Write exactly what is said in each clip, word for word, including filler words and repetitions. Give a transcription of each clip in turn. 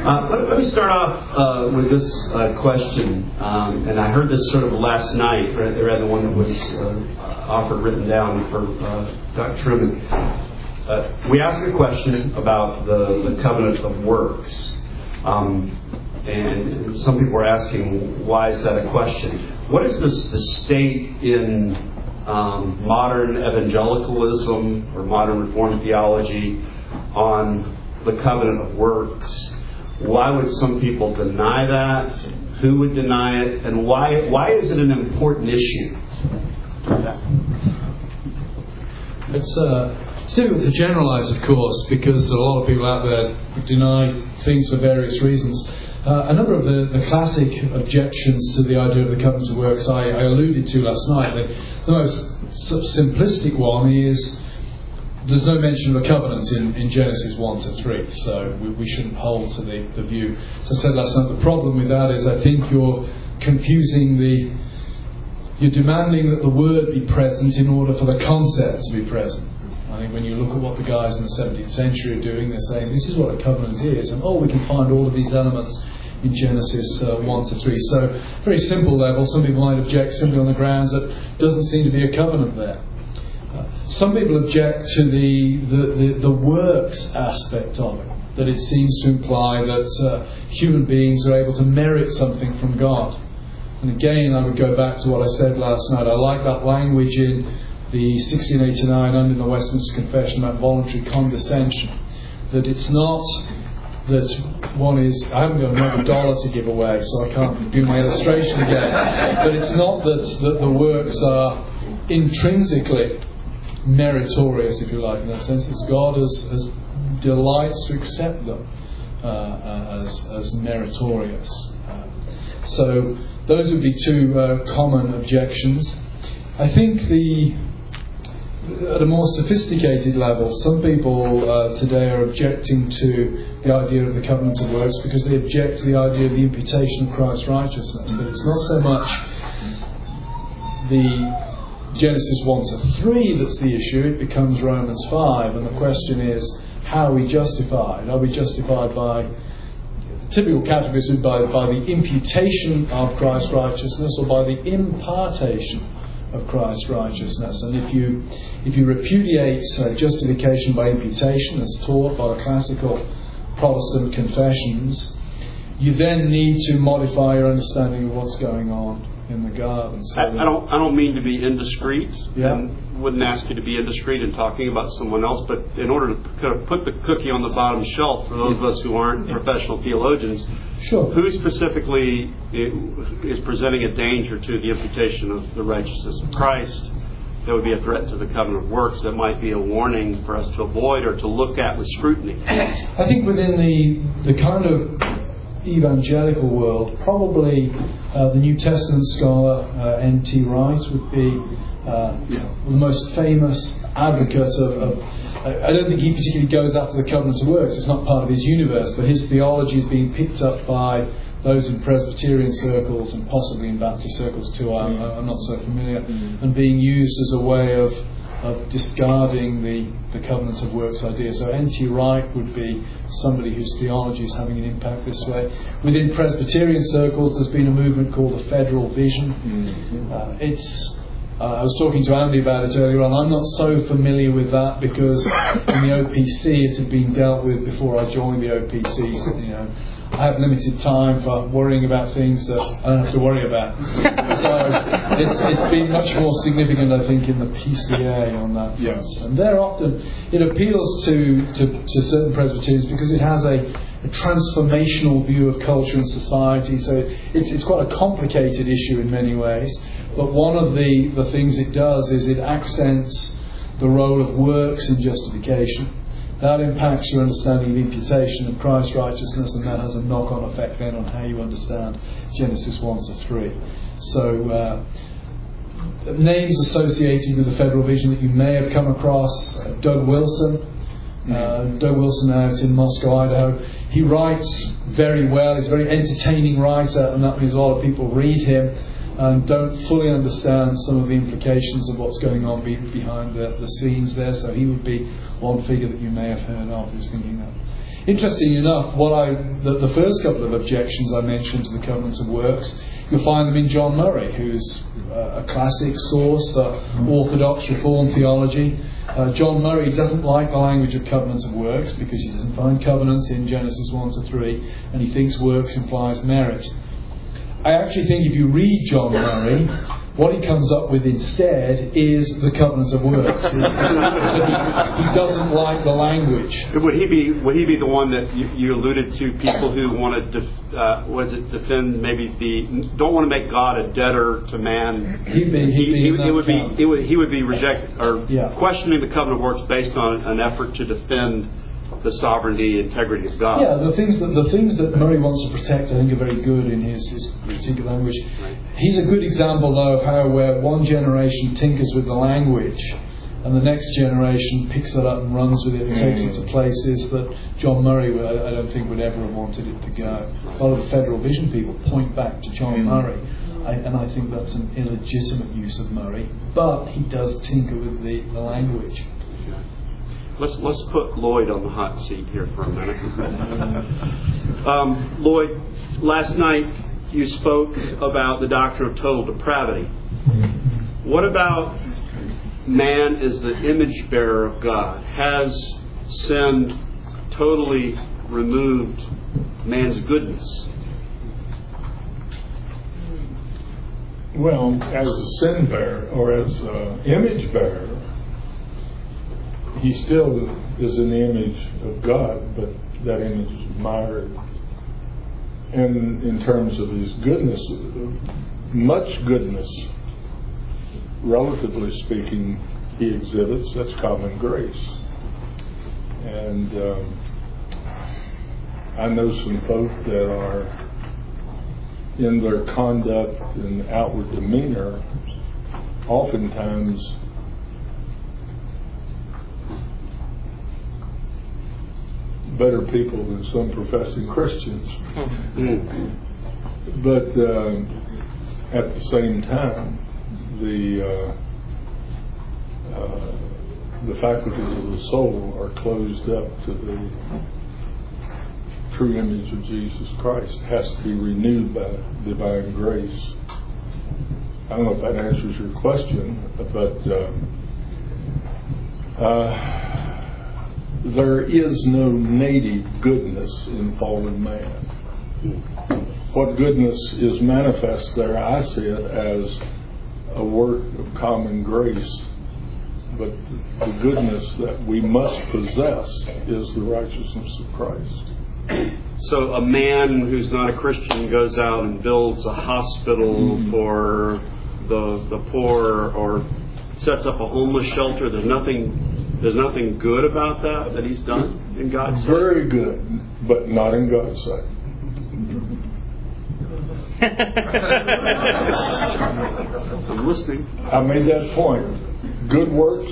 Uh, let, let me start off uh, with this uh, question, um, and I heard this sort of last night, rather than the one that was uh, offered written down for uh, Doctor Truman. Uh, we asked a question about the, the covenant of works, um, and some people were asking, why is that a question? What is this, the state in um, modern evangelicalism or modern Reformed theology on the covenant of works? Why would some people deny that? Who would deny it? And why why is it an important issue? It's, uh, it's difficult to generalise, of course, because there are a lot of people out there who deny things for various reasons. Uh, a number of the, the classic objections to the idea of the covenant of works I, I alluded to last night. The, the most sort of simplistic one is there's no mention of a covenant in, in Genesis one to three, so we, we shouldn't hold to the, the view. As I said last night, the problem with that is I think you're confusing the... You're demanding that the word be present in order for the concept to be present. I think when you look at what the guys in the seventeenth century are doing, they're saying this is what a covenant is, and oh, we can find all of these elements in Genesis uh, one to three. So, very simple level, some people might object simply on the grounds that there doesn't seem to be a covenant there. Uh, some people object to the, the, the, the works aspect of it, that it seems to imply that uh, human beings are able to merit something from God. And again, I would go back to what I said last night. I like that language in the sixteen eighty-nine under the Westminster Confession about voluntary condescension. That it's not that one is... I haven't got another dollar to give away, so I can't do my illustration again. But it's not that, that the works are intrinsically meritorious, if you like, in that sense. It's God as, as delights to accept them uh, as, as meritorious. Uh, so those would be two uh, common objections. I think the at a more sophisticated level, some people uh, today are objecting to the idea of the covenant of works because they object to the idea of the imputation of Christ's righteousness. That it's not so much the Genesis one to three that's the issue, it becomes Romans five, and the question is, how are we justified? Are we justified by, the typical categories would be by, by the imputation of Christ's righteousness or by the impartation of Christ's righteousness? And if you if you repudiate uh, justification by imputation as taught by the classical Protestant confessions, you then need to modify your understanding of what's going on in the garden. So I, I don't I don't mean to be indiscreet, yeah. and wouldn't ask you to be indiscreet in talking about someone else, but in order to kind of put the cookie on the bottom shelf for those of us who aren't professional theologians, sure. Who specifically is presenting a danger to the imputation of the righteousness of Christ? That would be a threat to the covenant of works. That might be a warning for us to avoid or to look at with scrutiny. I think within the the kind of evangelical world, probably uh, the New Testament scholar uh, N T Wright would be uh, the most famous advocate of, of I don't think he particularly goes after the covenant of works. It's not part of his universe, but his theology is being picked up by those in Presbyterian circles and possibly in Baptist circles too. I'm, I'm not so familiar, mm-hmm. and being used as a way of of discarding the, the covenant of works idea. So N T Wright would be somebody whose theology is having an impact this way. Within Presbyterian circles, there's been a movement called the Federal Vision. Mm-hmm. Uh, it's Uh, I was talking to Andy about it earlier on. I'm not so familiar with that because in the O P C it had been dealt with before I joined the O P C. So, you know, I have limited time for worrying about things that I don't have to worry about. So it's it's been much more significant, I think, in the P C A on that front. Yes. And they're often, it appeals to, to, to certain Presbyterians because it has a, a transformational view of culture and society. So it's, it's quite a complicated issue in many ways. But one of the, the things it does is it accents the role of works in justification. That impacts your understanding of imputation of Christ's righteousness, and that has a knock-on effect then on how you understand Genesis one to three. So, uh, names associated with the Federal Vision that you may have come across, uh, Doug Wilson. Uh, Doug Wilson out in Moscow, Idaho. He writes very well. He's a very entertaining writer, and that means a lot of people read him and don't fully understand some of the implications of what's going on be- behind the, the scenes there. So he would be one figure that you may have heard of who's thinking that. Interesting enough, what I the, the first couple of objections I mentioned to the covenant of works, you'll find them in John Murray, who's uh, a classic source for Orthodox Reformed theology. Uh, John Murray doesn't like the language of covenant of works because he doesn't find covenants in Genesis one to three, and he thinks works implies merit. I actually think if you read John Murray, what he comes up with instead is the covenant of works. he, he doesn't like the language. Would he be Would he be the one that you, you alluded to? People who want to, def, uh, was it defend maybe the don't want to make God a debtor to man? He'd be, he'd be he, in that it would camp. be it would he would be reject or Yeah. questioning the covenant of works based on an effort to defend the sovereignty, integrity of God. Yeah, the things that the things that Murray wants to protect, I think, are very good in his, his critique of language. He's a good example, though, of how where one generation tinkers with the language, and the next generation picks that up and runs with it and takes it to places that John Murray, I don't think, would ever have wanted it to go. A lot of the Federal Vision people point back to John Murray, I, and I think that's an illegitimate use of Murray. But he does tinker with the, the language. Let's let's put Lloyd on the hot seat here for a minute. um, Lloyd, last night you spoke about the doctrine of total depravity. What about man as the image bearer of God? Has sin totally removed man's goodness? Well, as a sin bearer or as an image bearer, he still is in the image of God, but that image is mired. And in terms of his goodness, much goodness, relatively speaking, he exhibits. That's common grace. And um, I know some folk that are, in their conduct and outward demeanor, oftentimes better people than some professing Christians. But uh, at the same time, the uh, uh, the faculties of the soul are closed up to the true image of Jesus Christ. It has to be renewed by divine grace. I don't know if that answers your question, but uh, uh, there is no native goodness in fallen man. What goodness is manifest there, I see it as a work of common grace. But the goodness that we must possess is the righteousness of Christ. So a man who's not a Christian goes out and builds a hospital mm-hmm. for the the poor, or sets up a homeless shelter. There's nothing there's nothing good about that that he's done in God's sight. Very good, but not in God's sight. I'm listening. I made that point. Good works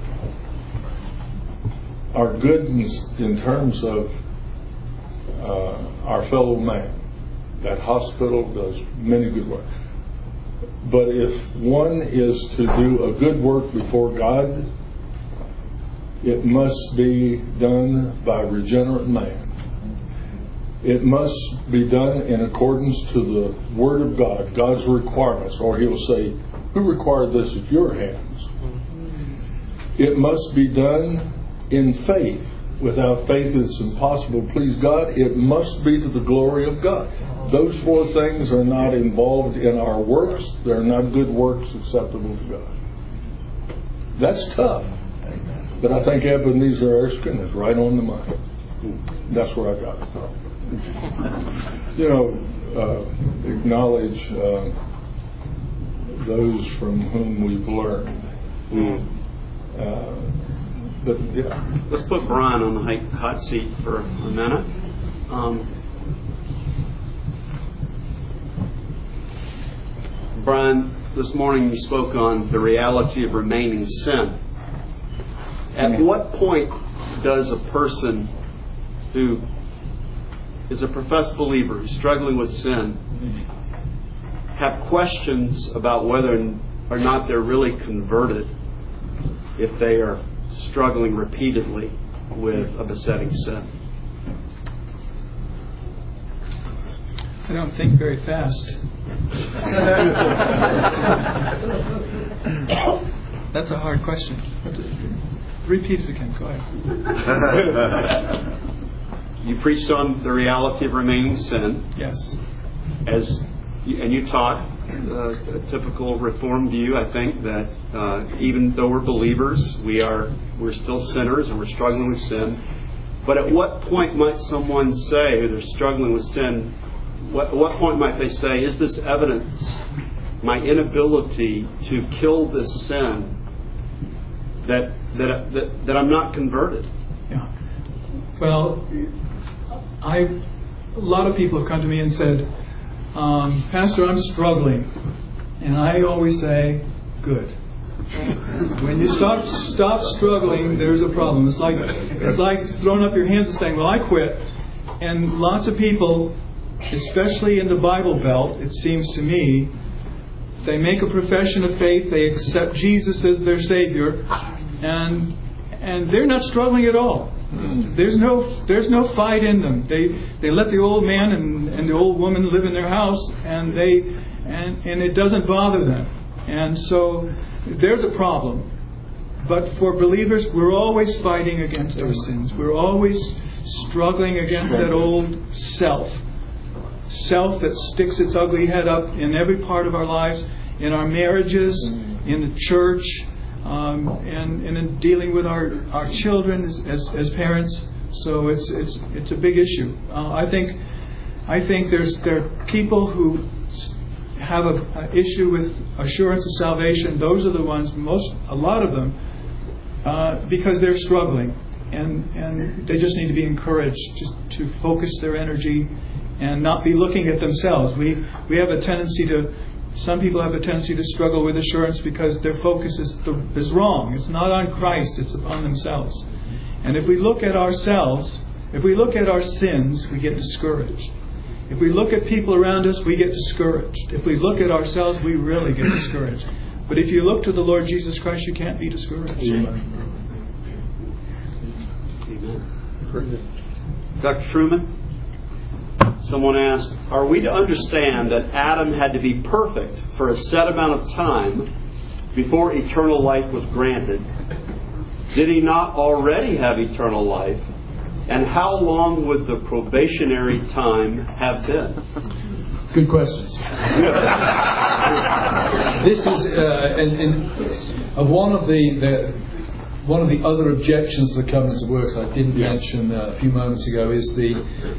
are good in, in terms of uh, our fellow man. That hospital does many good works. But if one is to do a good work before God, it must be done by regenerate man. It must be done in accordance to the Word of God, God's requirements. Or He'll say, who required this at your hands? It must be done in faith. Without faith it's impossible to please God. It must be to the glory of God. Those four things are not involved in our works. They're not good works acceptable to God. That's tough. But I think Ebenezer Erskine is right on the money. That's where I got it from. You know, uh, acknowledge uh, those from whom we've learned. Mm. Uh, but yeah. Let's put Brian on the hot seat for a minute. Um, Brian, this morning you spoke on the reality of remaining sin. At what point does a person who is a professed believer who's struggling with sin have questions about whether or not they're really converted if they are struggling repeatedly with a besetting sin? I don't think very fast. That's a hard question. Repeat it again. Go ahead. You preached on the reality of remaining sin. Yes. As and you taught uh, a typical Reformed view, I think, that uh, even though we're believers, we are we're still sinners and we're struggling with sin. But at what point might someone say, or they're struggling with sin, what, at what point might they say, is this evidence, my inability to kill this sin, that that that, that I'm not converted? Yeah. Well, I a lot of people have come to me and said, um, Pastor, I'm struggling, and I always say, good. When you stop stop struggling, there's a problem. It's like it's like throwing up your hands and saying, well, I quit. And lots of people, especially in the Bible Belt, it seems to me, they make a profession of faith, they accept Jesus as their Savior, and and they're not struggling at all. There's no there's no fight in them. They they let the old man and, and the old woman live in their house, and they and and it doesn't bother them. And so there's a problem. But for believers, we're always fighting against our sins. We're always struggling against that old self. Self that sticks its ugly head up in every part of our lives, in our marriages, in the church, um, and, and in dealing with our, our children as, as, as parents. So it's it's it's a big issue. Uh, I think I think there's there are people who have an issue with assurance of salvation. Those are the ones, most a lot of them, uh, because they're struggling, and and they just need to be encouraged to, to focus their energy and not be looking at themselves. We we have a tendency to, some people have a tendency to struggle with assurance because their focus is the, is wrong. It's not on Christ, it's upon themselves. And if we look at ourselves, if we look at our sins, we get discouraged. If we look at people around us, we get discouraged. If we look at ourselves, we really get discouraged. But if you look to the Lord Jesus Christ, you can't be discouraged. Amen. Amen. Doctor Truman? Someone asked, are we to understand that Adam had to be perfect for a set amount of time before eternal life was granted? Did he not already have eternal life? And how long would the probationary time have been? Good questions. This is uh, and, and uh, one of the, the one of the other objections to the covenant of works I didn't yeah. mention uh, a few moments ago is the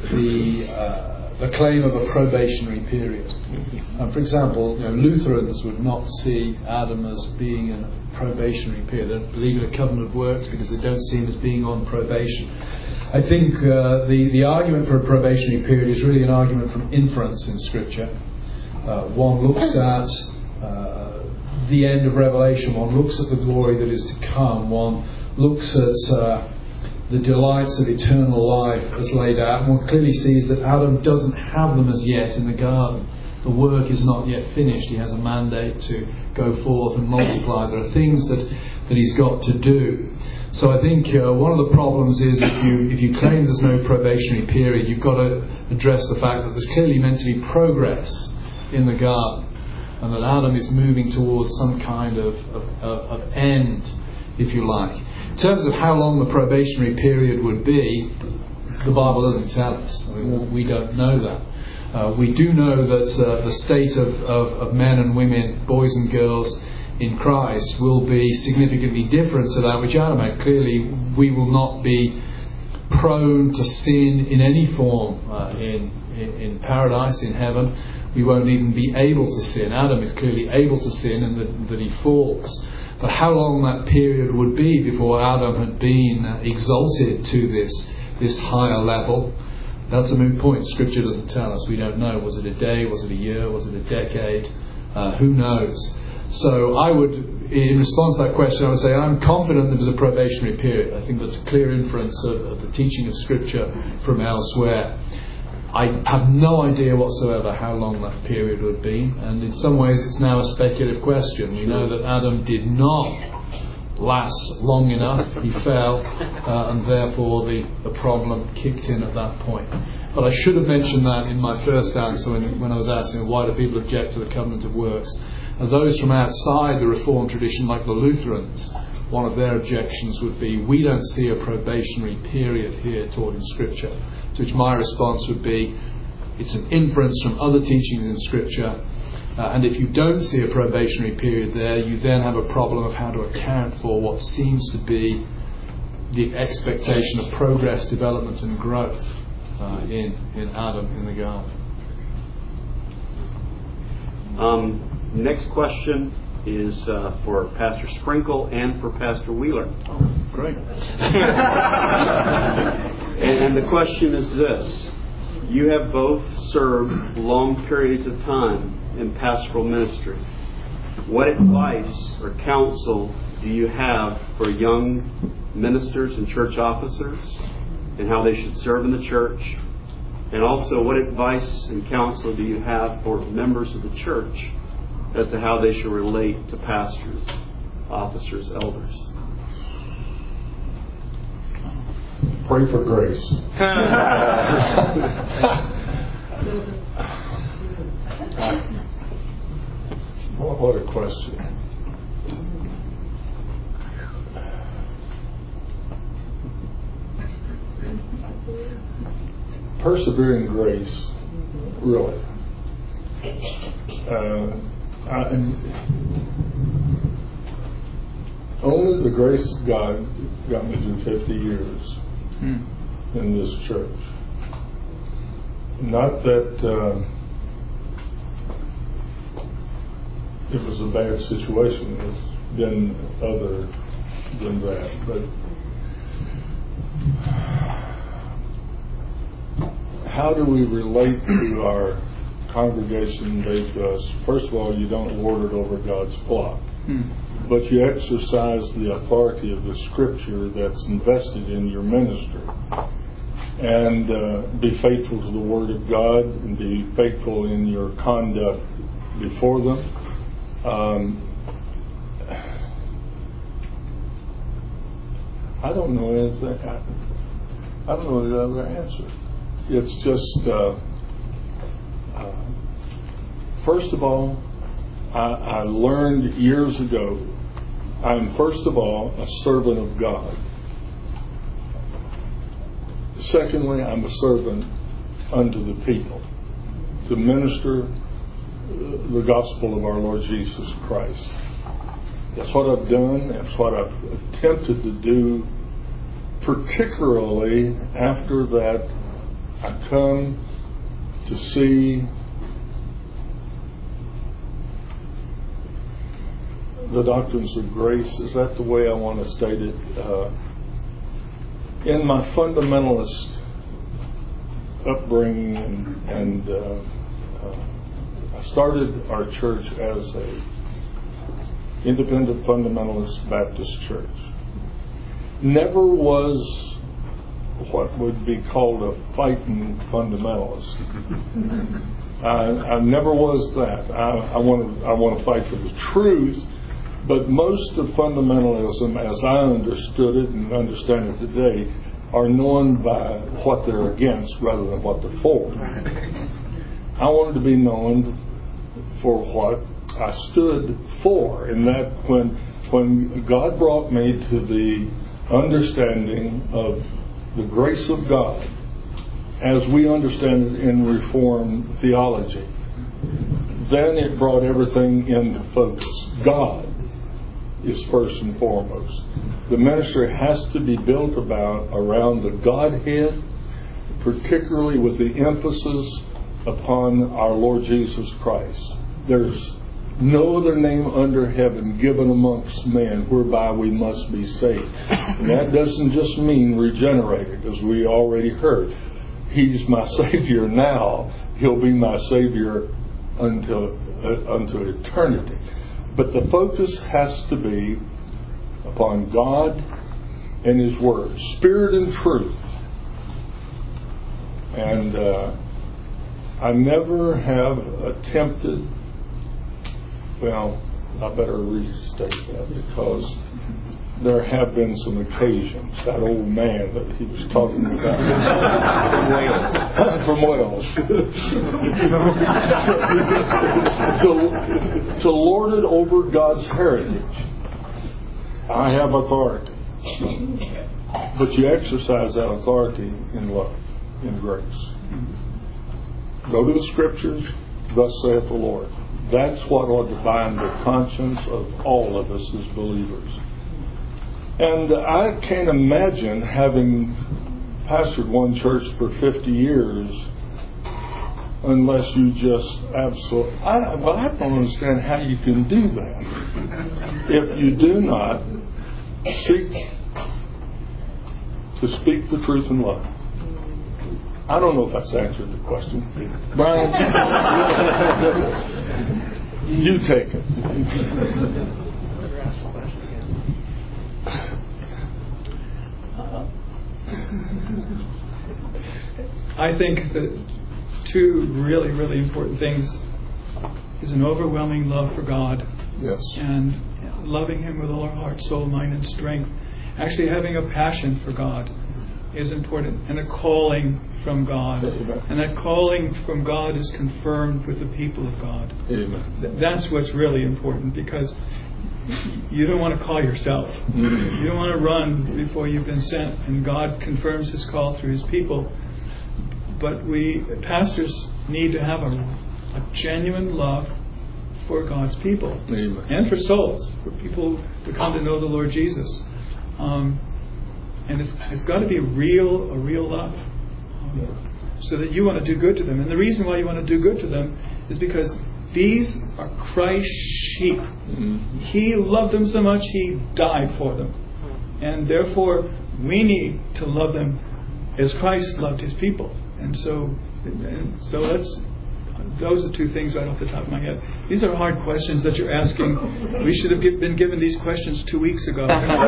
the uh, the claim of a probationary period. Um, for example, you know, Lutherans would not see Adam as being in a probationary period. They don't believe in a covenant of works because they don't see him as being on probation. I think uh, the, the argument for a probationary period is really an argument from inference in Scripture. Uh, one looks at uh, the end of Revelation, one looks at the glory that is to come, one looks at uh, the delights of eternal life as laid out, and one clearly sees that Adam doesn't have them as yet in the garden. The work is not yet finished. He has a mandate to go forth and multiply. There are things that, that he's got to do. So I think uh, one of the problems is if you if you claim there's no probationary period, you've got to address the fact that there's clearly meant to be progress in the garden, and that Adam is moving towards some kind of, of, of end, if you like. In terms of how long the probationary period would be, the Bible doesn't tell us. I mean, we don't know that. Uh, we do know that uh, the state of, of, of men and women, boys and girls, in Christ will be significantly different to that which Adam had. Clearly, we will not be prone to sin in any form uh, in, in in paradise, in heaven. We won't even be able to sin. Adam is clearly able to sin, and that, that he falls. But how long that period would be before Adam had been uh, exalted to this this higher level, that's a moot point. Scripture doesn't tell us. We don't know. Was it a day? Was it a year? Was it a decade? Uh, who knows? So I would, in response to that question, I would say I'm confident there was a probationary period. I think that's a clear inference of, of the teaching of Scripture from elsewhere. I have no idea whatsoever how long that period would be, and in some ways it's now a speculative question. We know that Adam did not last long enough. He fell, uh, and therefore the, the problem kicked in at that point. But I should have mentioned that in my first answer when, when I was asking why do people object to the covenant of works. And those from outside the Reformed tradition, like the Lutherans, one of their objections would be, we don't see a probationary period here taught in Scripture. To which my response would be, it's an inference from other teachings in Scripture. Uh, and if you don't see a probationary period there, you then have a problem of how to account for what seems to be the expectation of progress, development and growth uh, in, in Adam in the garden. Um, next question is uh, for Pastor Sprinkle and for Pastor Wheeler. Oh, great. and, and the question is this. You have both served long periods of time in pastoral ministry. What advice or counsel do you have for young ministers and church officers and how they should serve in the church? And also, what advice and counsel do you have for members of the church as to how they should relate to pastors, officers, elders? Pray for grace. What, what a question. Persevering grace, really. Uh, I, only the grace of God got me through fifty years hmm. in this church. Not that uh, it was a bad situation. It's been other than that. But how do we relate to our congregation based to us? First of all, you don't lord it over God's flock. Hmm. But you exercise the authority of the Scripture that's invested in your ministry. And uh, be faithful to the Word of God and be faithful in your conduct before them. Um, I don't know anything. I, I don't know the other answer. It's just, uh, uh, first of all, I, I learned years ago, I'm first of all a servant of God. Secondly, I'm a servant unto the people to minister the gospel of our Lord Jesus Christ. That's what I've done. That's what I've attempted to do, particularly after that I come to see the doctrines of grace. Is that the way I want to state it? Uh, in my fundamentalist upbringing, and, and uh, uh, I started our church as a independent fundamentalist Baptist church. Never was what would be called a fighting fundamentalist. I, I never was that. I, I want to I want to fight for the truth, but most of fundamentalism, as I understood it and understand it today, are known by what they're against rather than what they're for. I wanted to be known for what I stood for, and that when when God brought me to the understanding of the grace of God as we understand it in Reformed theology, then it brought everything into focus. God is first and foremost. The ministry has to be built about around the Godhead, particularly with the emphasis upon our Lord Jesus Christ. There's no other name under heaven given amongst men whereby we must be saved. And that doesn't just mean regenerated, as we already heard. He's my Savior now. He'll be my Savior until, uh, until eternity. But the focus has to be upon God and His Word, Spirit and truth. And uh, I never have attempted, well, I better restate that, because there have been some occasions, that old man that he was talking about from Wales, from Wales, to, to lord it over God's heritage. I have authority. But you exercise that authority in love, in grace. Go to the Scriptures, thus saith the Lord. That's what ought to bind the conscience of all of us as believers. And I can't imagine, having pastored one church for fifty years, unless you just absolutely... I, well, I don't understand how you can do that. If you do not seek to speak the truth in love. I don't know if that's answered the question. Brian, you take it. I think that two really, really important things is an overwhelming love for God. Yes. And loving Him with all our heart, soul, mind, and strength. Actually having a passion for God is important, and a calling from God. Amen. And that calling from God is confirmed with the people of God. Amen. That's what's really important, because you don't want to call yourself. Mm-hmm. You don't want to run before you've been sent, and God confirms His call through His people. But we, pastors, need to have a, a genuine love for God's people. Amen. And for souls, for people to come to know the Lord Jesus. Um, and it's, it's got to be real, a real love, um, so that you want to do good to them. And the reason why you want to do good to them is because these are Christ's sheep. Mm-hmm. He loved them so much, He died for them. And therefore, we need to love them as Christ loved His people. And so, and so let's... Those are two things right off the top of my head. These are hard questions that you're asking. We should have been given these questions two weeks ago.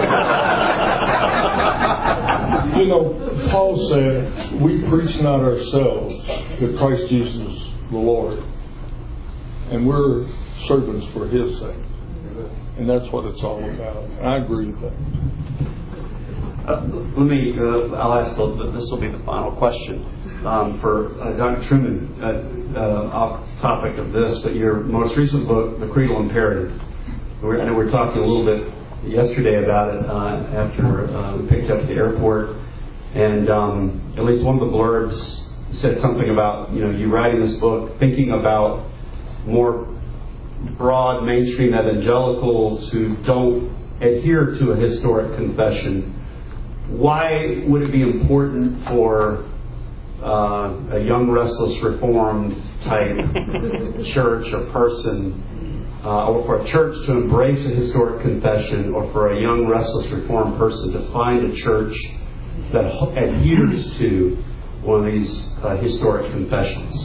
You know, Paul said, we preach not ourselves, but Christ Jesus the Lord. And we're servants for His sake. And that's what it's all about. And I agree with that. Uh, let me, uh, I'll ask, the, this will be the final question. Um, for uh, Doctor Truman, uh, uh, off the topic of this, but your most recent book, The Creedal Imperative. We're, I know we were talking a little bit yesterday about it uh, after uh, we picked up at the airport, and um, at least one of the blurbs said something about, you know, you writing this book, thinking about more broad mainstream evangelicals who don't adhere to a historic confession. Why would it be important for Uh, a young, restless, reformed type church or person, uh, or for a church to embrace a historic confession, or for a young, restless, reformed person to find a church that adheres to one of these uh, historic confessions?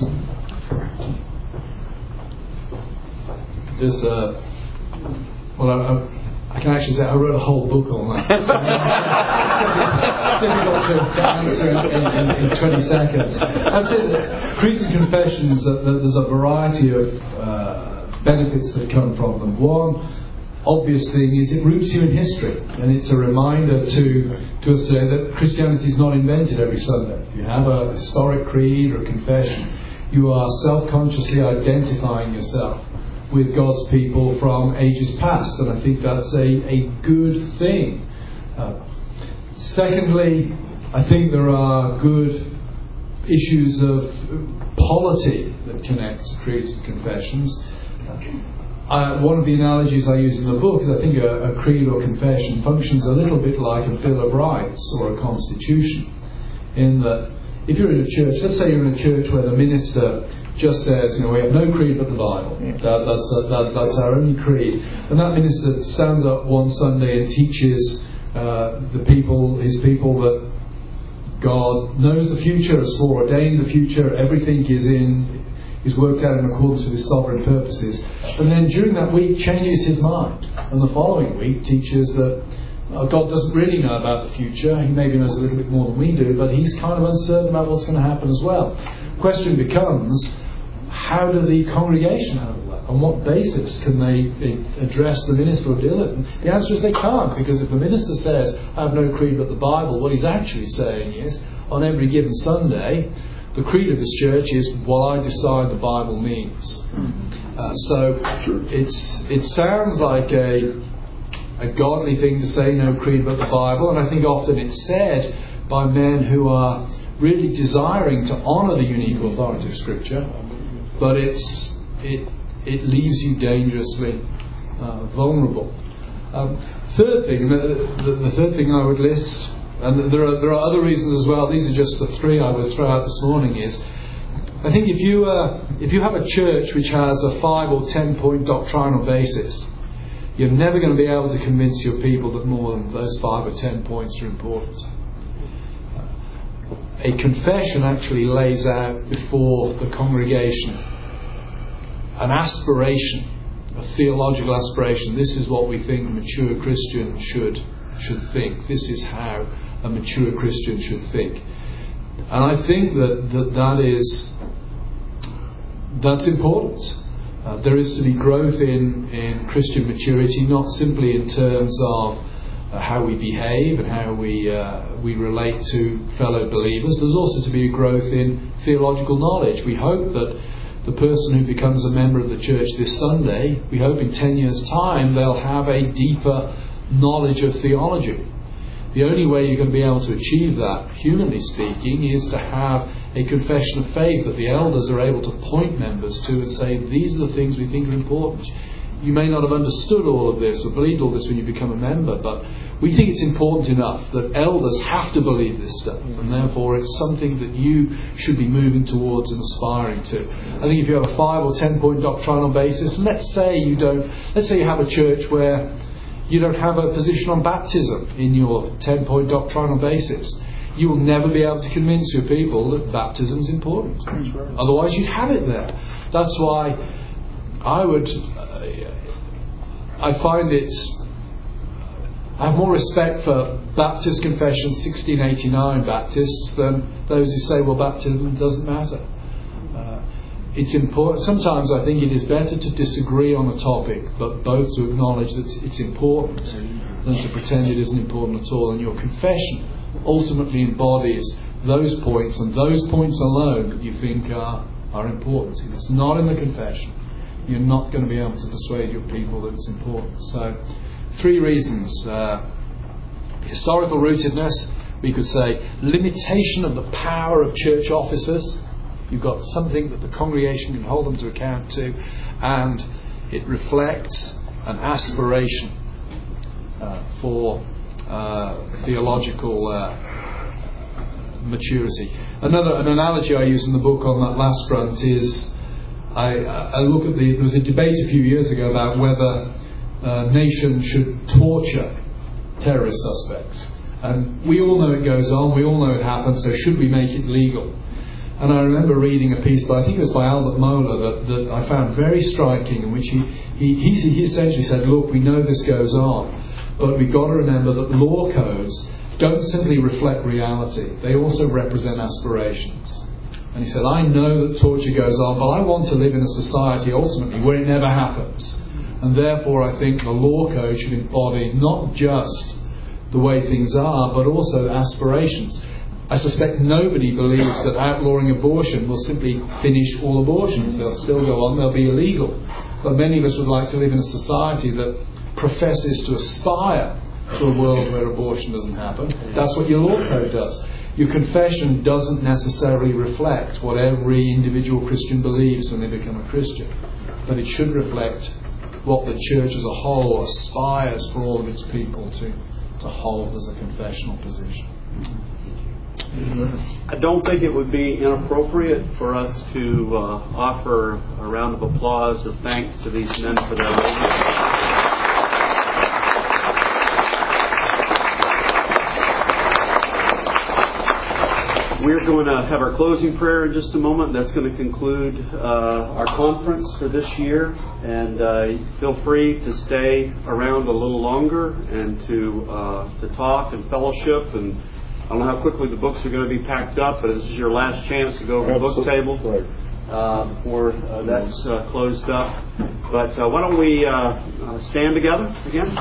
There's uh, well, I, I, I can actually say I wrote a whole book on that. It's difficult to answer in, in, in twenty seconds. I'd say that creeds and confessions, that there's a variety of uh, benefits that come from them. One obvious thing is it roots you in history, and it's a reminder to to us today that Christianity is not invented every Sunday. If you have a historic creed or a confession, you are self-consciously identifying yourself with God's people from ages past, and I think that's a, a good thing. Uh, secondly, I think there are good issues of polity that connect creeds and confessions. Uh, one of the analogies I use in the book is I think a, a creed or confession functions a little bit like a Bill of Rights or a constitution, in that if you're in a church, let's say you're in a church where the minister just says, you know, we have no creed but the Bible. That, that's, uh, that, that's our only creed. And that minister stands up one Sunday and teaches uh, the people, his people, that God knows the future, has foreordained the future, everything is in, is worked out in accordance with His sovereign purposes. And then during that week changes his mind. And the following week teaches that uh, God doesn't really know about the future. He maybe knows a little bit more than we do, but He's kind of uncertain about what's going to happen as well. The question becomes, how do the congregation handle that? on what basis can they, they address the minister or deal it? And the answer is they can't, because if the minister says, I have no creed but the Bible, what he's actually saying is, on every given Sunday, the creed of this church is what I decide the Bible means. Uh, so it's it sounds like a a godly thing to say, no creed but the Bible, and I think often it's said by men who are really desiring to honour the unique authority of Scripture, but it's it it leaves you dangerously uh, vulnerable. Um, third thing, the, the, the third thing I would list, and there are there are other reasons as well. These are just the three I would throw out this morning. Is I think if you uh, if you have a church which has a five or ten point doctrinal basis, you're never going to be able to convince your people that more than those five or ten points are important. A confession actually lays out before the congregation an aspiration, a theological aspiration. This is what we think a mature Christian should should think. This is how a mature Christian should think. And I think that that, that is that's important. Uh, there is to be growth in, in Christian maturity, not simply in terms of uh, how we behave and how we uh, we relate to fellow believers. There's also to be a growth in theological knowledge. We hope that the person who becomes a member of the church this Sunday, we hope in ten years' time they'll have a deeper knowledge of theology. The only way you're going to be able to achieve that, humanly speaking, is to have a confession of faith that the elders are able to point members to and say, these are the things we think are important. You may not have understood all of this or believed all this when you become a member, but we think it's important enough that elders have to believe this stuff, and therefore it's something that you should be moving towards and aspiring to. I think if you have a five or ten point doctrinal basis, and let's say you don't, let's say you have a church where you don't have a position on baptism in your ten point doctrinal basis, you will never be able to convince your people that baptism is important. Otherwise you'd have it there. That's why I would, uh, I find it's, I have more respect for Baptist Confession sixteen eighty-nine Baptists than those who say, well, baptism doesn't matter. Uh, it's important. Sometimes I think it is better to disagree on a topic, but both to acknowledge that it's important than to pretend it isn't important at all. And your confession ultimately embodies those points, and those points alone that you think are, are important. If it's not in the confession, you're not going to be able to persuade your people that it's important. So, three reasons. Uh, historical rootedness, we could say limitation of the power of church officers. You've got something that the congregation can hold them to account to, and it reflects an aspiration uh, for uh, theological uh, maturity. Another an analogy I use in the book on that last front is I, I look at the there was a debate a few years ago about whether uh, nations should torture terrorist suspects, and we all know it goes on, we all know it happens, so should we make it legal? And I remember reading a piece by, I think it was by Albert Mohler, that, that I found very striking, in which he, he, he, he essentially said, look, we know this goes on, but we've got to remember that law codes don't simply reflect reality, they also represent aspirations. And he said, I know that torture goes on, but I want to live in a society ultimately where it never happens. And therefore I think the law code should embody not just the way things are, but also aspirations. I suspect nobody believes that outlawing abortion will simply finish all abortions. They'll still go on, they'll be illegal. But many of us would like to live in a society that professes to aspire to a world where abortion doesn't happen. That's what your law code does. Your confession doesn't necessarily reflect what every individual Christian believes when they become a Christian. But it should reflect what the church as a whole aspires for all of its people to, to hold as a confessional position. I don't think it would be inappropriate for us to uh, offer a round of applause of thanks to these men for their labor. We're going to have our closing prayer in just a moment. That's going to conclude uh, our conference for this year. And uh, feel free to stay around a little longer and to uh, to talk and fellowship. And I don't know how quickly the books are going to be packed up, but this is your last chance to go over the book table. Right. uh, before uh, that's uh, closed up. But uh, why don't we uh, uh, stand together again?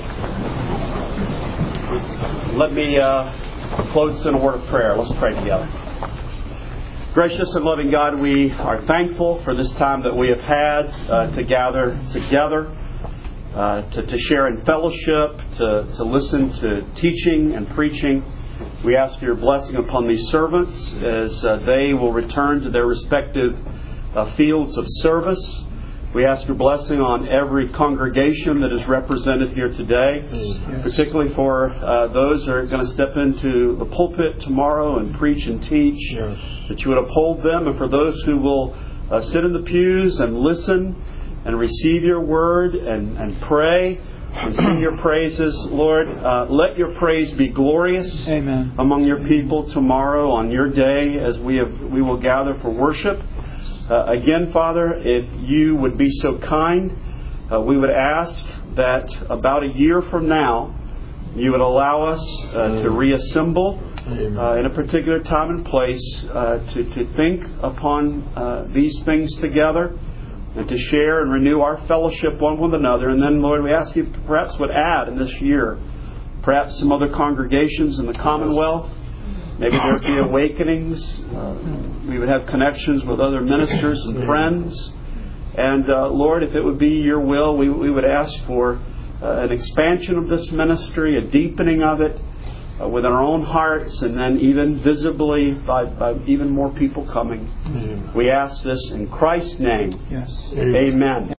Let me uh, close in a word of prayer. Let's pray together. Gracious and loving God, we are thankful for this time that we have had uh, to gather together, uh, to, to share in fellowship, to, to listen to teaching and preaching. We ask for your blessing upon these servants as uh, they will return to their respective uh, fields of service. We ask your blessing on every congregation that is represented here today, yes. particularly for uh, those that are going to step into the pulpit tomorrow and preach and teach, yes. that you would uphold them. And for those who will uh, sit in the pews and listen and receive your word and, and pray and sing your praises, Lord, uh, let your praise be glorious Amen. Among your people tomorrow on your day as we have we will gather for worship. Uh, again, Father, if you would be so kind, uh, we would ask that about a year from now, you would allow us uh, to reassemble uh, in a particular time and place uh, to, to think upon uh, these things together and to share and renew our fellowship one with another. And then, Lord, we ask you perhaps would add in this year perhaps some other congregations in the Commonwealth. Maybe there would be awakenings. Uh, we would have connections with other ministers and friends. And uh, Lord, if it would be your will, we, we would ask for uh, an expansion of this ministry, a deepening of it uh, within our own hearts, and then even visibly by, by even more people coming. Amen. We ask this in Christ's name. Yes. Amen. Amen.